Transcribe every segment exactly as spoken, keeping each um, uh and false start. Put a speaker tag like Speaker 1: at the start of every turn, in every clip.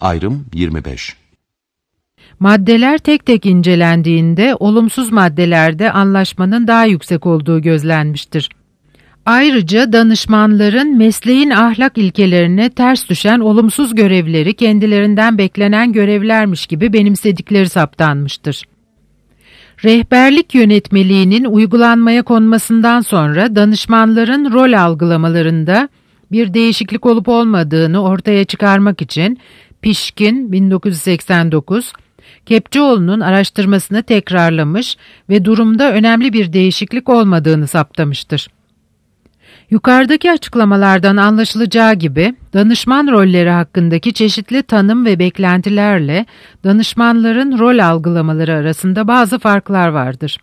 Speaker 1: Ayrım yirmi beş.
Speaker 2: Maddeler tek tek incelendiğinde olumsuz maddelerde anlaşmanın daha yüksek olduğu gözlenmiştir. Ayrıca danışmanların mesleğin ahlak ilkelerine ters düşen olumsuz görevleri kendilerinden beklenen görevlermiş gibi benimsedikleri saptanmıştır. Rehberlik yönetmeliğinin uygulanmaya konmasından sonra danışmanların rol algılamalarında bir değişiklik olup olmadığını ortaya çıkarmak için Pişkin bin dokuz yüz seksen dokuz, Kepçeoğlu'nun araştırmasını tekrarlamış ve durumda önemli bir değişiklik olmadığını saptamıştır. Yukarıdaki açıklamalardan anlaşılacağı gibi danışman rolleri hakkındaki çeşitli tanım ve beklentilerle danışmanların rol algılamaları arasında bazı farklar vardır.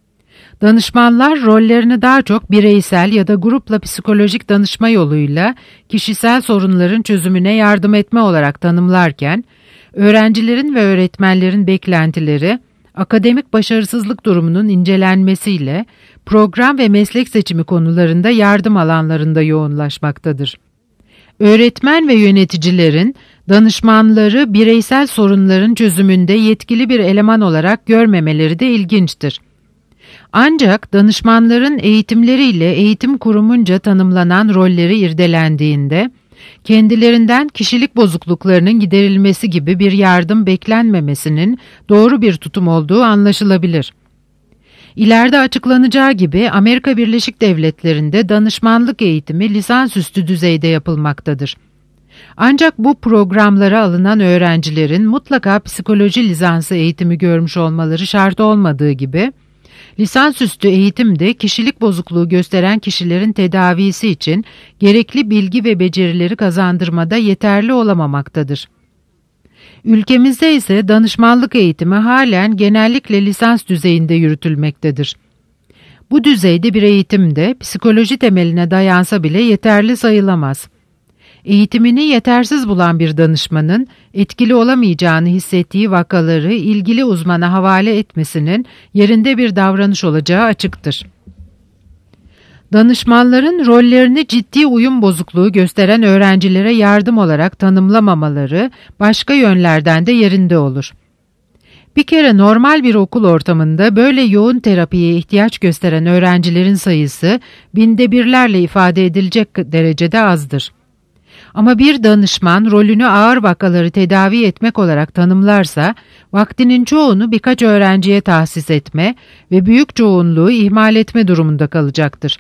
Speaker 2: Danışmanlar rollerini daha çok bireysel ya da grupla psikolojik danışma yoluyla kişisel sorunların çözümüne yardım etme olarak tanımlarken, öğrencilerin ve öğretmenlerin beklentileri, akademik başarısızlık durumunun incelenmesiyle program ve meslek seçimi konularında yardım alanlarında yoğunlaşmaktadır. Öğretmen ve yöneticilerin danışmanları bireysel sorunların çözümünde yetkili bir eleman olarak görmemeleri de ilginçtir. Ancak danışmanların eğitimleriyle eğitim kurumunca tanımlanan rolleri irdelendiğinde, kendilerinden kişilik bozukluklarının giderilmesi gibi bir yardım beklenmemesinin doğru bir tutum olduğu anlaşılabilir. İleride açıklanacağı gibi Amerika Birleşik Devletleri'nde danışmanlık eğitimi lisansüstü düzeyde yapılmaktadır. Ancak bu programlara alınan öğrencilerin mutlaka psikoloji lisansı eğitimi görmüş olmaları şart olmadığı gibi, lisansüstü eğitimde kişilik bozukluğu gösteren kişilerin tedavisi için gerekli bilgi ve becerileri kazandırmada yeterli olamamaktadır. Ülkemizde ise danışmanlık eğitimi halen genellikle lisans düzeyinde yürütülmektedir. Bu düzeyde bir eğitimde psikoloji temeline dayansa bile yeterli sayılamaz. Eğitimini yetersiz bulan bir danışmanın etkili olamayacağını hissettiği vakaları ilgili uzmana havale etmesinin yerinde bir davranış olacağı açıktır. Danışmanların rollerini ciddi uyum bozukluğu gösteren öğrencilere yardım olarak tanımlamamaları başka yönlerden de yerinde olur. Bir kere normal bir okul ortamında böyle yoğun terapiye ihtiyaç gösteren öğrencilerin sayısı binde birlerle ifade edilecek derecede azdır. Ama bir danışman rolünü ağır vakaları tedavi etmek olarak tanımlarsa, vaktinin çoğunu birkaç öğrenciye tahsis etme ve büyük çoğunluğu ihmal etme durumunda kalacaktır.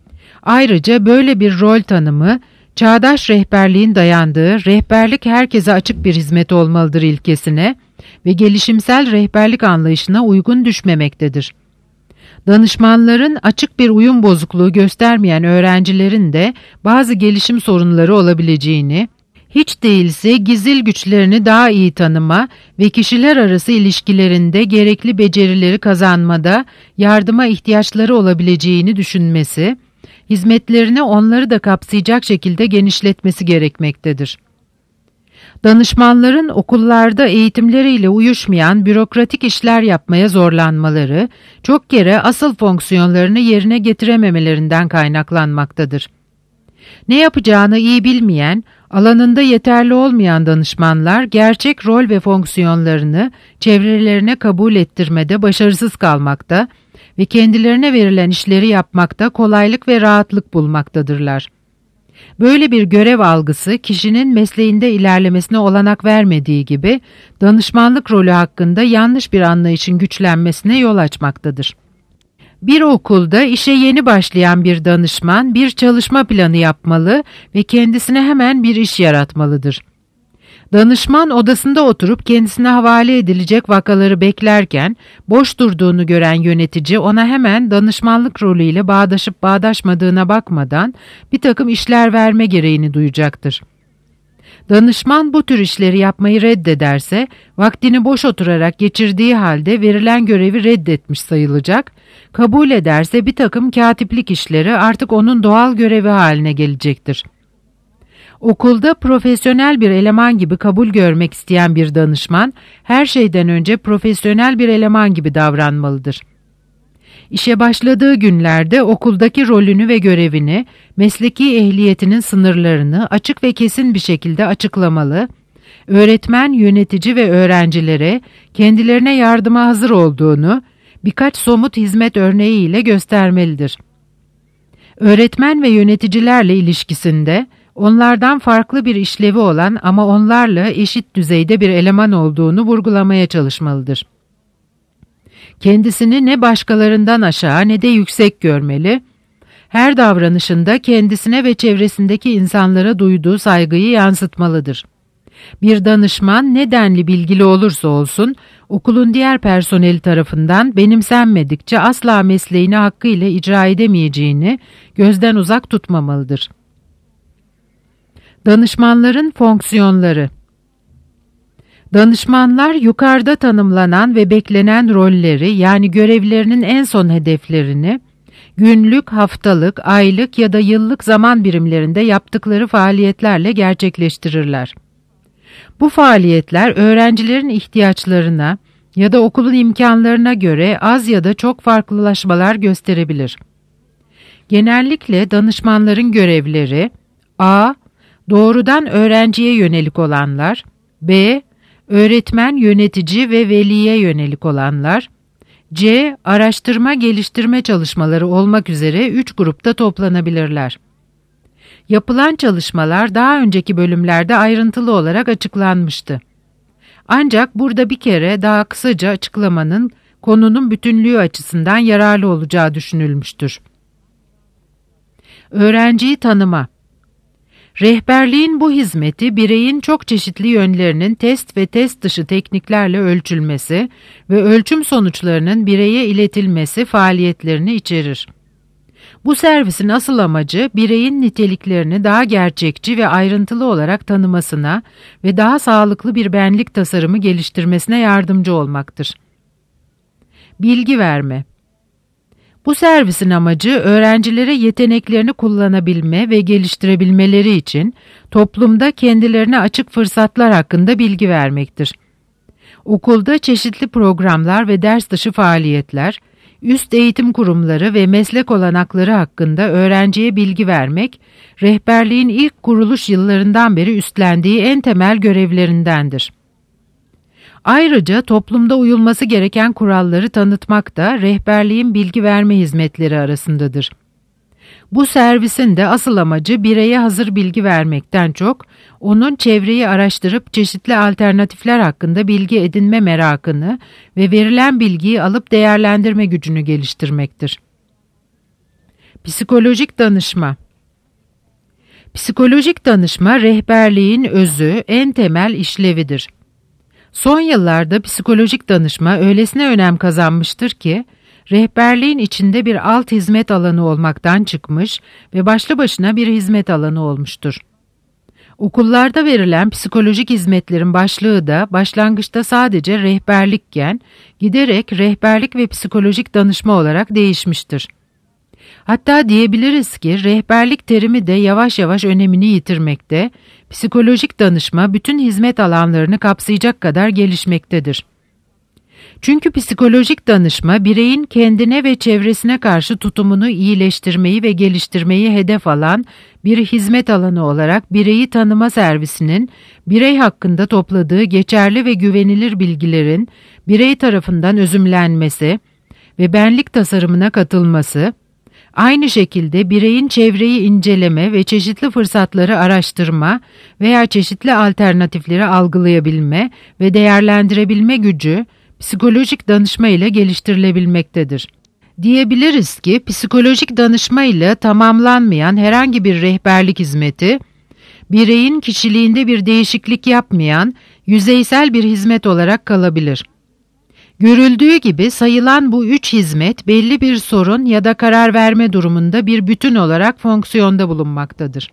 Speaker 2: Ayrıca böyle bir rol tanımı, çağdaş rehberliğin dayandığı rehberlik herkese açık bir hizmet olmalıdır ilkesine ve gelişimsel rehberlik anlayışına uygun düşmemektedir. Danışmanların açık bir uyum bozukluğu göstermeyen öğrencilerin de bazı gelişim sorunları olabileceğini, hiç değilse gizil güçlerini daha iyi tanıma ve kişiler arası ilişkilerinde gerekli becerileri kazanmada yardıma ihtiyaçları olabileceğini düşünmesi, hizmetlerini onları da kapsayacak şekilde genişletmesi gerekmektedir. Danışmanların okullarda eğitimleriyle uyuşmayan bürokratik işler yapmaya zorlanmaları, çok kere asıl fonksiyonlarını yerine getirememelerinden kaynaklanmaktadır. Ne yapacağını iyi bilmeyen, alanında yeterli olmayan danışmanlar gerçek rol ve fonksiyonlarını çevrelerine kabul ettirmede başarısız kalmakta ve kendilerine verilen işleri yapmakta kolaylık ve rahatlık bulmaktadırlar. Böyle bir görev algısı kişinin mesleğinde ilerlemesine olanak vermediği gibi danışmanlık rolü hakkında yanlış bir anlayışın güçlenmesine yol açmaktadır. Bir okulda işe yeni başlayan bir danışman bir çalışma planı yapmalı ve kendisine hemen bir iş yaratmalıdır. Danışman odasında oturup kendisine havale edilecek vakaları beklerken boş durduğunu gören yönetici ona hemen danışmanlık rolüyle bağdaşıp bağdaşmadığına bakmadan bir takım işler verme gereğini duyacaktır. Danışman bu tür işleri yapmayı reddederse vaktini boş oturarak geçirdiği halde verilen görevi reddetmiş sayılacak, kabul ederse bir takım katiplik işleri artık onun doğal görevi haline gelecektir. Okulda profesyonel bir eleman gibi kabul görmek isteyen bir danışman, her şeyden önce profesyonel bir eleman gibi davranmalıdır. İşe başladığı günlerde okuldaki rolünü ve görevini, mesleki ehliyetinin sınırlarını açık ve kesin bir şekilde açıklamalı, Öğretmen, yönetici ve öğrencilere kendilerine yardıma hazır olduğunu birkaç somut hizmet örneğiyle göstermelidir. Öğretmen ve yöneticilerle ilişkisinde onlardan farklı bir işlevi olan ama onlarla eşit düzeyde bir eleman olduğunu vurgulamaya çalışmalıdır. Kendisini ne başkalarından aşağı ne de yüksek görmeli, her davranışında kendisine ve çevresindeki insanlara duyduğu saygıyı yansıtmalıdır. Bir danışman ne denli bilgili olursa olsun, okulun diğer personeli tarafından benimsenmedikçe asla mesleğini hakkıyla icra edemeyeceğini gözden uzak tutmamalıdır. Danışmanların fonksiyonları. Danışmanlar yukarıda tanımlanan ve beklenen rolleri, yani görevlerinin en son hedeflerini, günlük, haftalık, aylık ya da yıllık zaman birimlerinde yaptıkları faaliyetlerle gerçekleştirirler. Bu faaliyetler öğrencilerin ihtiyaçlarına ya da okulun imkanlarına göre az ya da çok farklılaşmalar gösterebilir. Genellikle danışmanların görevleri a. Doğrudan öğrenciye yönelik olanlar, b. Öğretmen, yönetici ve veliye yönelik olanlar, c. Araştırma geliştirme çalışmaları olmak üzere üç grupta toplanabilirler. Yapılan çalışmalar daha önceki bölümlerde ayrıntılı olarak açıklanmıştı. Ancak burada bir kere daha kısaca açıklamanın konunun bütünlüğü açısından yararlı olacağı düşünülmüştür. Öğrenciyi tanıma. Rehberliğin bu hizmeti bireyin çok çeşitli yönlerinin test ve test dışı tekniklerle ölçülmesi ve ölçüm sonuçlarının bireye iletilmesi faaliyetlerini içerir. Bu servisin asıl amacı bireyin niteliklerini daha gerçekçi ve ayrıntılı olarak tanımasına ve daha sağlıklı bir benlik tasarımı geliştirmesine yardımcı olmaktır. Bilgi verme. Bu servisin amacı öğrencilere yeteneklerini kullanabilme ve geliştirebilmeleri için toplumda kendilerine açık fırsatlar hakkında bilgi vermektir. Okulda çeşitli programlar ve ders dışı faaliyetler, üst eğitim kurumları ve meslek olanakları hakkında öğrenciye bilgi vermek, rehberliğin ilk kuruluş yıllarından beri üstlendiği en temel görevlerindendir. Ayrıca toplumda uyulması gereken kuralları tanıtmak da rehberliğin bilgi verme hizmetleri arasındadır. Bu servisin de asıl amacı bireye hazır bilgi vermekten çok, onun çevreyi araştırıp çeşitli alternatifler hakkında bilgi edinme merakını ve verilen bilgiyi alıp değerlendirme gücünü geliştirmektir. Psikolojik danışma. Psikolojik danışma rehberliğin özü, en temel işlevidir. Son yıllarda psikolojik danışma öylesine önem kazanmıştır ki, rehberliğin içinde bir alt hizmet alanı olmaktan çıkmış ve başlı başına bir hizmet alanı olmuştur. Okullarda verilen psikolojik hizmetlerin başlığı da başlangıçta sadece rehberlikken, giderek rehberlik ve psikolojik danışma olarak değişmiştir. Hatta diyebiliriz ki rehberlik terimi de yavaş yavaş önemini yitirmekte, psikolojik danışma bütün hizmet alanlarını kapsayacak kadar gelişmektedir. Çünkü psikolojik danışma bireyin kendine ve çevresine karşı tutumunu iyileştirmeyi ve geliştirmeyi hedef alan bir hizmet alanı olarak bireyi tanıma servisinin birey hakkında topladığı geçerli ve güvenilir bilgilerin birey tarafından özümlenmesi ve benlik tasarımına katılması, aynı şekilde bireyin çevreyi inceleme ve çeşitli fırsatları araştırma veya çeşitli alternatifleri algılayabilme ve değerlendirebilme gücü psikolojik danışma ile geliştirilebilmektedir. Diyebiliriz ki psikolojik danışma ile tamamlanmayan herhangi bir rehberlik hizmeti, bireyin kişiliğinde bir değişiklik yapmayan yüzeysel bir hizmet olarak kalabilir. Görüldüğü gibi sayılan bu üç hizmet belli bir sorun ya da karar verme durumunda bir bütün olarak fonksiyonda bulunmaktadır.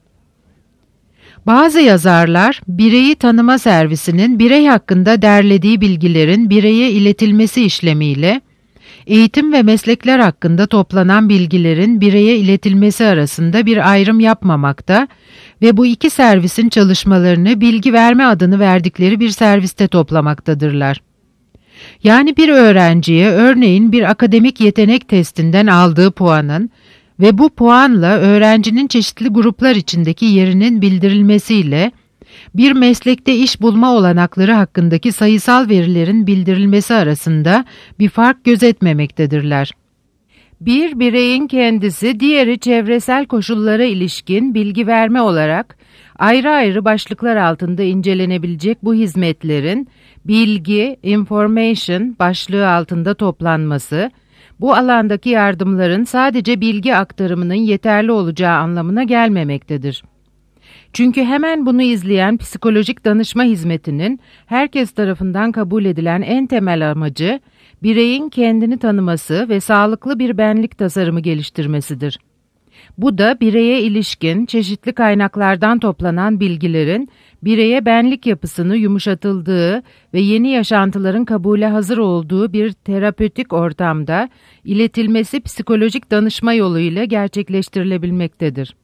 Speaker 2: Bazı yazarlar, bireyi tanıma servisinin birey hakkında derlediği bilgilerin bireye iletilmesi işlemiyle, eğitim ve meslekler hakkında toplanan bilgilerin bireye iletilmesi arasında bir ayrım yapmamakta ve bu iki servisin çalışmalarını bilgi verme adını verdikleri bir serviste toplamaktadırlar. Yani bir öğrenciye örneğin bir akademik yetenek testinden aldığı puanın ve bu puanla öğrencinin çeşitli gruplar içindeki yerinin bildirilmesiyle bir meslekte iş bulma olanakları hakkındaki sayısal verilerin bildirilmesi arasında bir fark gözetmemektedirler. Bir bireyin kendisi, diğeri çevresel koşullara ilişkin bilgi verme olarak ayrı ayrı başlıklar altında incelenebilecek bu hizmetlerin bilgi, information başlığı altında toplanması, bu alandaki yardımların sadece bilgi aktarımının yeterli olacağı anlamına gelmemektedir. Çünkü hemen bunu izleyen psikolojik danışma hizmetinin herkes tarafından kabul edilen en temel amacı, bireyin kendini tanıması ve sağlıklı bir benlik tasarımı geliştirmesidir. Bu da bireye ilişkin çeşitli kaynaklardan toplanan bilgilerin bireye benlik yapısını yumuşatıldığı ve yeni yaşantıların kabule hazır olduğu bir terapötik ortamda iletilmesi psikolojik danışma yoluyla gerçekleştirilebilmektedir.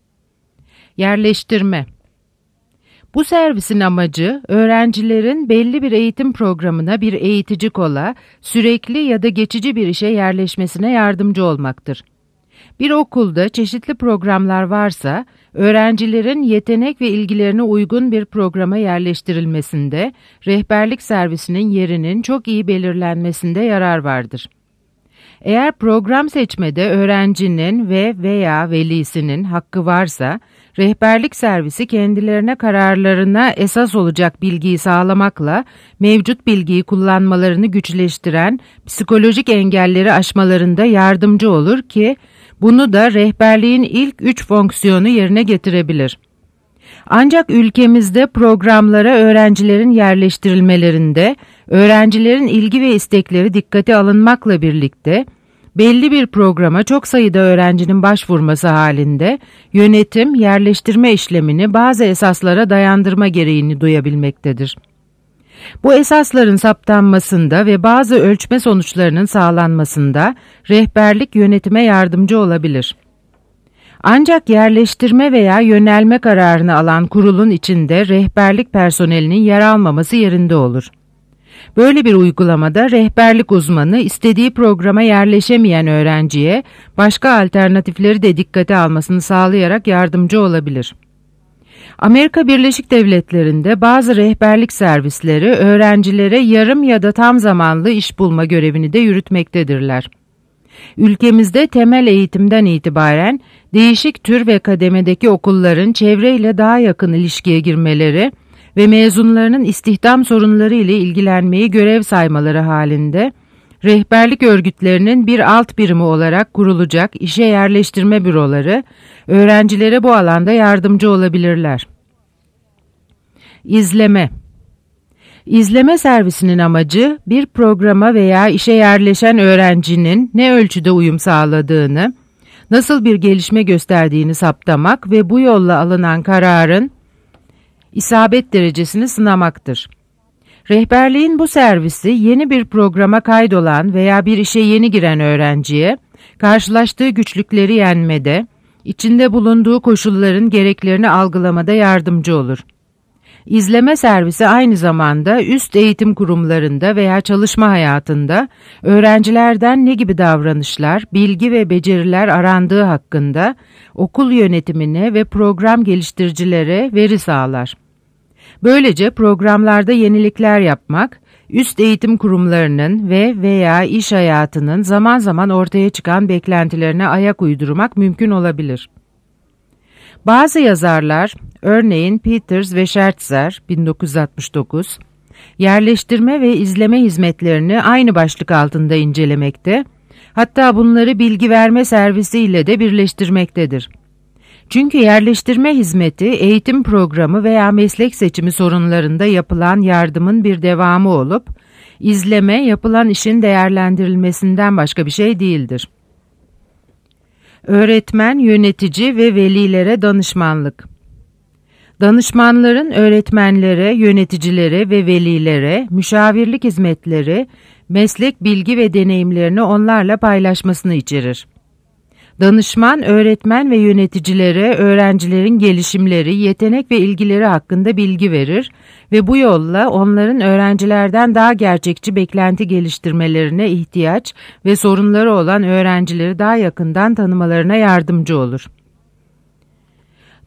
Speaker 2: Yerleştirme. Bu servisin amacı, öğrencilerin belli bir eğitim programına bir eğitici kola, sürekli ya da geçici bir işe yerleşmesine yardımcı olmaktır. Bir okulda çeşitli programlar varsa, öğrencilerin yetenek ve ilgilerine uygun bir programa yerleştirilmesinde, rehberlik servisinin yerinin çok iyi belirlenmesinde yarar vardır. Eğer program seçmede öğrencinin ve veya velisinin hakkı varsa, rehberlik servisi kendilerine kararlarına esas olacak bilgiyi sağlamakla mevcut bilgiyi kullanmalarını güçleştiren psikolojik engelleri aşmalarında yardımcı olur ki, bunu da rehberliğin ilk üç fonksiyonu yerine getirebilir. Ancak ülkemizde programlara öğrencilerin yerleştirilmelerinde, öğrencilerin ilgi ve istekleri dikkate alınmakla birlikte, belli bir programa çok sayıda öğrencinin başvurması halinde, yönetim yerleştirme işlemini bazı esaslara dayandırma gereğini duyabilmektedir. Bu esasların saptanmasında ve bazı ölçme sonuçlarının sağlanmasında rehberlik yönetime yardımcı olabilir. Ancak yerleştirme veya yönelme kararını alan kurulun içinde rehberlik personelinin yer almaması yerinde olur. Böyle bir uygulamada rehberlik uzmanı istediği programa yerleşemeyen öğrenciye başka alternatifleri de dikkate almasını sağlayarak yardımcı olabilir. Amerika Birleşik Devletleri'nde bazı rehberlik servisleri öğrencilere yarım ya da tam zamanlı iş bulma görevini de yürütmektedirler. Ülkemizde temel eğitimden itibaren değişik tür ve kademedeki okulların çevreyle daha yakın ilişkiye girmeleri ve mezunlarının istihdam sorunları ile ilgilenmeyi görev saymaları halinde, rehberlik örgütlerinin bir alt birimi olarak kurulacak işe yerleştirme büroları, öğrencilere bu alanda yardımcı olabilirler. İzleme. İzleme servisinin amacı, bir programa veya işe yerleşen öğrencinin ne ölçüde uyum sağladığını, nasıl bir gelişme gösterdiğini saptamak ve bu yolla alınan kararın isabet derecesini sınamaktır. Rehberliğin bu servisi yeni bir programa kaydolan veya bir işe yeni giren öğrenciye, karşılaştığı güçlükleri yenmede, içinde bulunduğu koşulların gereklerini algılamada yardımcı olur. İzleme servisi aynı zamanda üst eğitim kurumlarında veya çalışma hayatında öğrencilerden ne gibi davranışlar, bilgi ve beceriler arandığı hakkında okul yönetimine ve program geliştiricilere veri sağlar. Böylece programlarda yenilikler yapmak, üst eğitim kurumlarının ve veya iş hayatının zaman zaman ortaya çıkan beklentilerine ayak uydurmak mümkün olabilir. Bazı yazarlar, örneğin Peters ve Schertzer bin dokuz yüz altmış dokuz, yerleştirme ve izleme hizmetlerini aynı başlık altında incelemekte, hatta bunları bilgi verme servisiyle de birleştirmektedir. Çünkü yerleştirme hizmeti, eğitim programı veya meslek seçimi sorunlarında yapılan yardımın bir devamı olup, izleme yapılan işin değerlendirilmesinden başka bir şey değildir. Öğretmen, yönetici ve velilere danışmanlık. Danışmanların öğretmenlere, yöneticilere ve velilere müşavirlik hizmetleri, meslek bilgi ve deneyimlerini onlarla paylaşmasını içerir. Danışman, öğretmen ve yöneticilere öğrencilerin gelişimleri, yetenek ve ilgileri hakkında bilgi verir ve bu yolla onların öğrencilerden daha gerçekçi beklenti geliştirmelerine ihtiyaç ve sorunları olan öğrencileri daha yakından tanımalarına yardımcı olur.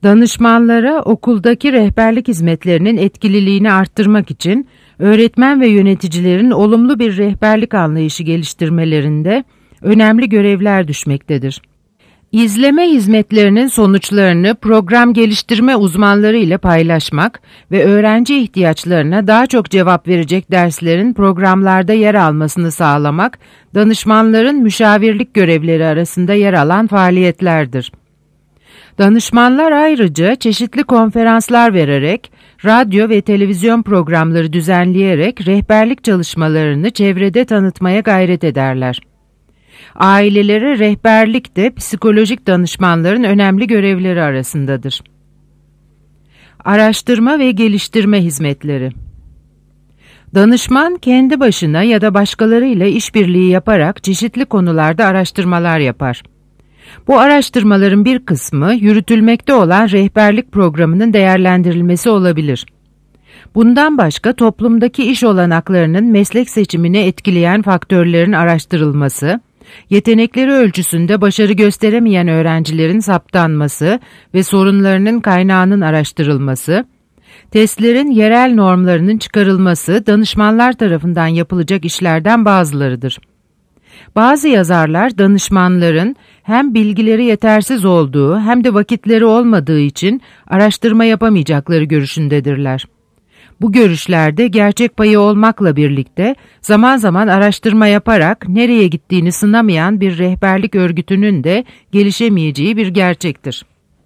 Speaker 2: Danışmanlara okuldaki rehberlik hizmetlerinin etkililiğini arttırmak için öğretmen ve yöneticilerin olumlu bir rehberlik anlayışı geliştirmelerinde önemli görevler düşmektedir. İzleme hizmetlerinin sonuçlarını program geliştirme uzmanları ile paylaşmak ve öğrenci ihtiyaçlarına daha çok cevap verecek derslerin programlarda yer almasını sağlamak, danışmanların müşavirlik görevleri arasında yer alan faaliyetlerdir. Danışmanlar ayrıca çeşitli konferanslar vererek, radyo ve televizyon programları düzenleyerek rehberlik çalışmalarını çevrede tanıtmaya gayret ederler. Ailelere rehberlik de psikolojik danışmanların önemli görevleri arasındadır. Araştırma ve geliştirme hizmetleri. Danışman kendi başına ya da başkalarıyla işbirliği yaparak çeşitli konularda araştırmalar yapar. Bu araştırmaların bir kısmı yürütülmekte olan rehberlik programının değerlendirilmesi olabilir. Bundan başka toplumdaki iş olanaklarının meslek seçimini etkileyen faktörlerin araştırılması, yetenekleri ölçüsünde başarı gösteremeyen öğrencilerin saptanması ve sorunlarının kaynağının araştırılması, testlerin yerel normlarının çıkarılması danışmanlar tarafından yapılacak işlerden bazılarıdır. Bazı yazarlar danışmanların hem bilgileri yetersiz olduğu hem de vakitleri olmadığı için araştırma yapamayacakları görüşündedirler. Bu görüşlerde gerçek payı olmakla birlikte zaman zaman araştırma yaparak nereye gittiğini sınamayan bir rehberlik örgütünün de gelişemeyeceği bir gerçektir.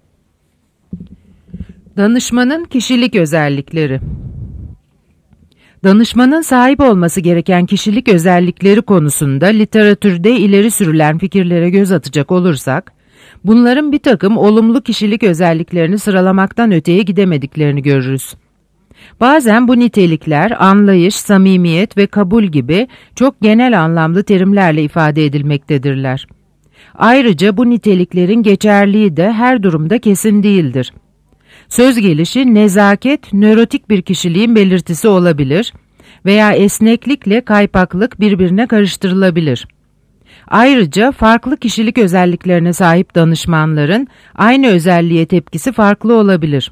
Speaker 2: Danışmanın kişilik özellikleri. Danışmanın sahip olması gereken kişilik özellikleri konusunda literatürde ileri sürülen fikirlere göz atacak olursak, bunların bir takım olumlu kişilik özelliklerini sıralamaktan öteye gidemediklerini görürüz. Bazen bu nitelikler anlayış, samimiyet ve kabul gibi çok genel anlamlı terimlerle ifade edilmektedirler. Ayrıca bu niteliklerin geçerliği de her durumda kesin değildir. Söz gelişi nezaket, nörotik bir kişiliğin belirtisi olabilir veya esneklikle kaypaklık birbirine karıştırılabilir. Ayrıca farklı kişilik özelliklerine sahip danışmanların aynı özelliğe tepkisi farklı olabilir.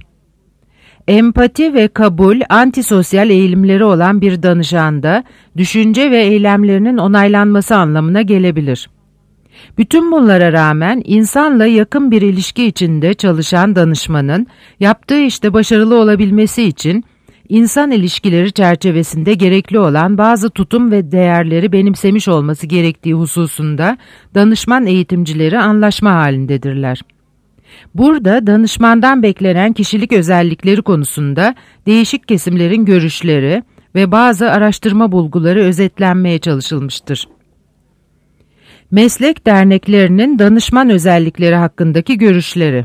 Speaker 2: Empati ve kabul, antisosyal eğilimleri olan bir danışanda düşünce ve eylemlerinin onaylanması anlamına gelebilir. Bütün bunlara rağmen insanla yakın bir ilişki içinde çalışan danışmanın yaptığı işte başarılı olabilmesi için insan ilişkileri çerçevesinde gerekli olan bazı tutum ve değerleri benimsemiş olması gerektiği hususunda danışman eğitimcileri anlaşma halindedirler. Burada danışmandan beklenen kişilik özellikleri konusunda değişik kesimlerin görüşleri ve bazı araştırma bulguları özetlenmeye çalışılmıştır. Meslek derneklerinin danışman özellikleri hakkındaki görüşleri.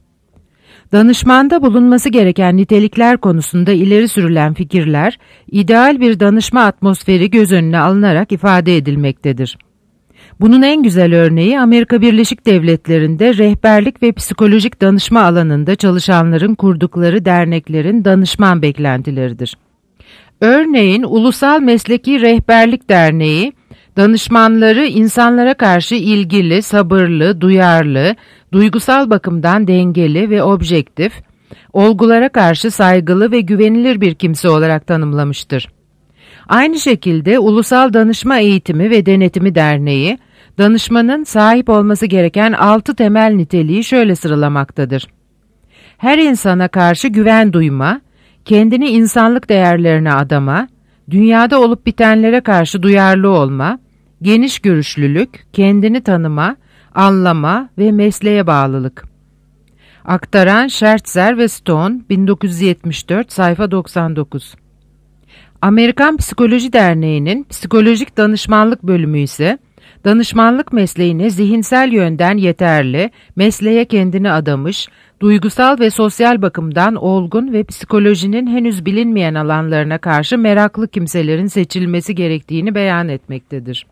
Speaker 2: Danışmanda bulunması gereken nitelikler konusunda ileri sürülen fikirler, ideal bir danışma atmosferi göz önüne alınarak ifade edilmektedir. Bunun en güzel örneği Amerika Birleşik Devletleri'nde rehberlik ve psikolojik danışma alanında çalışanların kurdukları derneklerin danışman beklentileridir. Örneğin Ulusal Mesleki Rehberlik Derneği, danışmanları insanlara karşı ilgili, sabırlı, duyarlı, duygusal bakımdan dengeli ve objektif, olgulara karşı saygılı ve güvenilir bir kimse olarak tanımlamıştır. Aynı şekilde Ulusal Danışma Eğitimi ve Denetimi Derneği, danışmanın sahip olması gereken altı temel niteliği şöyle sıralamaktadır. Her insana karşı güven duyma, kendini insanlık değerlerine adama, dünyada olup bitenlere karşı duyarlı olma, geniş görüşlülük, kendini tanıma, anlama ve mesleğe bağlılık. Aktaran Schertzer ve Stone, bin dokuz yüz yetmiş dört, sayfa doksan dokuz. Amerikan Psikoloji Derneği'nin psikolojik danışmanlık bölümü ise, danışmanlık mesleğine zihinsel yönden yeterli, mesleğe kendini adamış, duygusal ve sosyal bakımdan olgun ve psikolojinin henüz bilinmeyen alanlarına karşı meraklı kimselerin seçilmesi gerektiğini beyan etmektedir.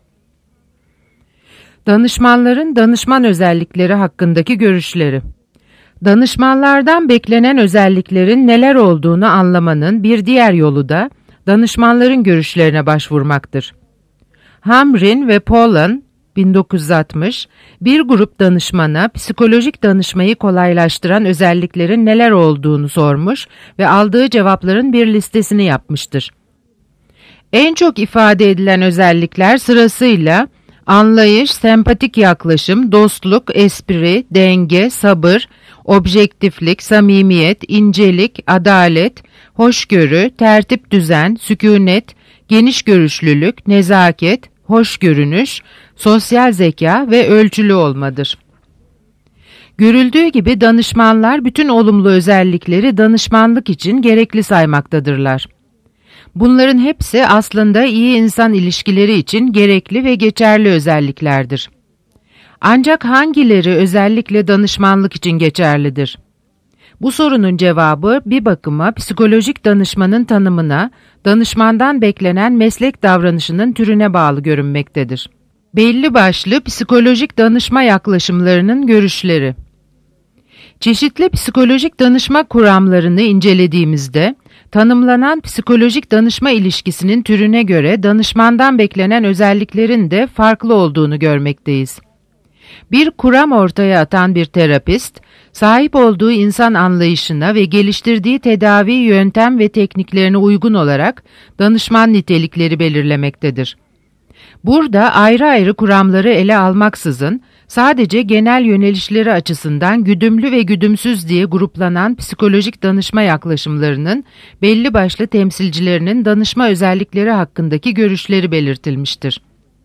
Speaker 2: Danışmanların danışman özellikleri hakkındaki görüşleri. Danışmanlardan beklenen özelliklerin neler olduğunu anlamanın bir diğer yolu da danışmanların görüşlerine başvurmaktır. Hamrin ve Pollan, bin dokuz yüz altmış, bir grup danışmana psikolojik danışmayı kolaylaştıran özelliklerin neler olduğunu sormuş ve aldığı cevapların bir listesini yapmıştır. En çok ifade edilen özellikler sırasıyla anlayış, sempatik yaklaşım, dostluk, espri, denge, sabır, objektiflik, samimiyet, incelik, adalet, hoşgörü, tertip düzen, sükûnet, geniş görüşlülük, nezaket, hoş görünüş, sosyal zeka ve ölçülü olmadır. Görüldüğü gibi danışmanlar bütün olumlu özellikleri danışmanlık için gerekli saymaktadırlar. Bunların hepsi aslında iyi insan ilişkileri için gerekli ve geçerli özelliklerdir. Ancak hangileri özellikle danışmanlık için geçerlidir? Bu sorunun cevabı bir bakıma psikolojik danışmanın tanımına, danışmandan beklenen meslek davranışının türüne bağlı görünmektedir. Belli başlı psikolojik danışma yaklaşımlarının görüşleri. Çeşitli psikolojik danışma kuramlarını incelediğimizde, tanımlanan psikolojik danışma ilişkisinin türüne göre danışmandan beklenen özelliklerin de farklı olduğunu görmekteyiz. Bir kuram ortaya atan bir terapist, sahip olduğu insan anlayışına ve geliştirdiği tedavi yöntem ve tekniklerine uygun olarak danışman nitelikleri belirlemektedir. Burada ayrı ayrı kuramları ele almaksızın, sadece genel yönelişleri açısından güdümlü ve güdümsüz diye gruplanan psikolojik danışma yaklaşımlarının belli başlı temsilcilerinin danışma özellikleri hakkındaki görüşleri belirtilmiştir.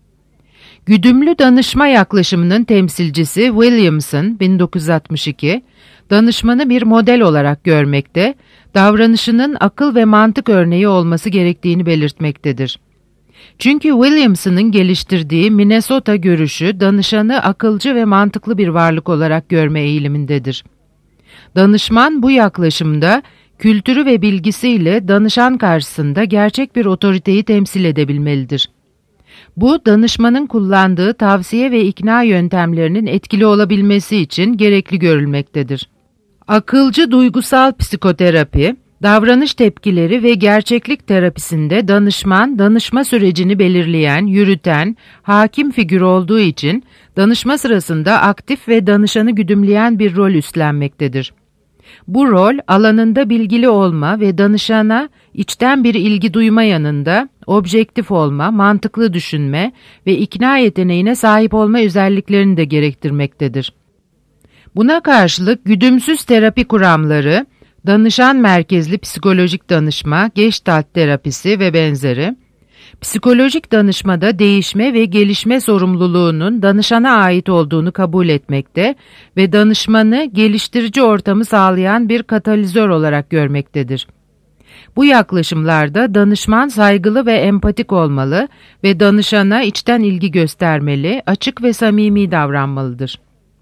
Speaker 2: Güdümlü danışma yaklaşımının temsilcisi Williamson bin dokuz yüz altmış iki, danışmanı bir model olarak görmekte, davranışının akıl ve mantık örneği olması gerektiğini belirtmektedir. Çünkü Williamson'ın geliştirdiği Minnesota görüşü danışanı akılcı ve mantıklı bir varlık olarak görme eğilimindedir. Danışman bu yaklaşımda kültürü ve bilgisiyle danışan karşısında gerçek bir otoriteyi temsil edebilmelidir. Bu, danışmanın kullandığı tavsiye ve ikna yöntemlerinin etkili olabilmesi için gerekli görülmektedir. Akılcı duygusal psikoterapi, davranış tepkileri ve gerçeklik terapisinde danışman, danışma sürecini belirleyen, yürüten, hakim figür olduğu için danışma sırasında aktif ve danışanı güdümleyen bir rol üstlenmektedir. Bu rol, alanında bilgili olma ve danışana içten bir ilgi duyma yanında objektif olma, mantıklı düşünme ve ikna yeteneğine sahip olma özelliklerini de gerektirmektedir. Buna karşılık güdümsüz terapi kuramları, danışan merkezli psikolojik danışma, Gestalt terapisi ve benzeri, psikolojik danışmada değişme ve gelişme sorumluluğunun danışana ait olduğunu kabul etmekte ve danışmanı geliştirici ortamı sağlayan bir katalizör olarak görmektedir. Bu yaklaşımlarda danışman saygılı ve empatik olmalı ve danışana içten ilgi göstermeli, açık ve samimi davranmalıdır.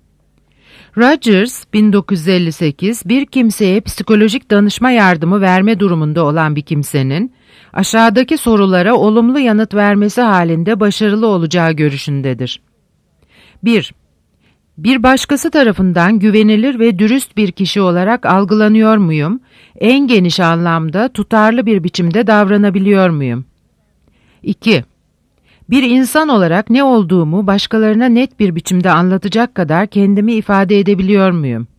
Speaker 2: Rogers, bin dokuz yüz elli sekiz, bir kimseye psikolojik danışma yardımı verme durumunda olan bir kimsenin, aşağıdaki sorulara olumlu yanıt vermesi halinde başarılı olacağı görüşündedir. bir. Bir başkası tarafından güvenilir ve dürüst bir kişi olarak algılanıyor muyum? En geniş anlamda tutarlı bir biçimde davranabiliyor muyum? iki. Bir insan olarak ne olduğumu başkalarına net bir biçimde anlatacak kadar kendimi ifade edebiliyor muyum?